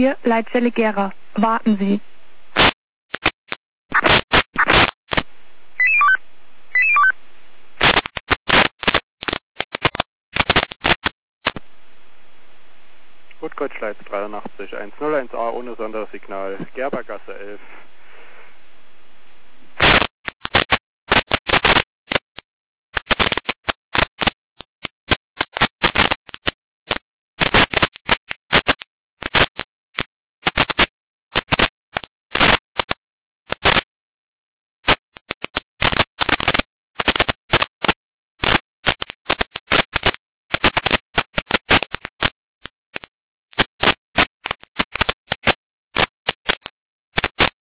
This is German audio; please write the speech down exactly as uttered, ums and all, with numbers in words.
vier, Leitzelle Gera. Warten Sie. Gut, Kreuzschleiz dreiundachtzig eins null eins A ohne Sondersignal, Gerbergasse elf.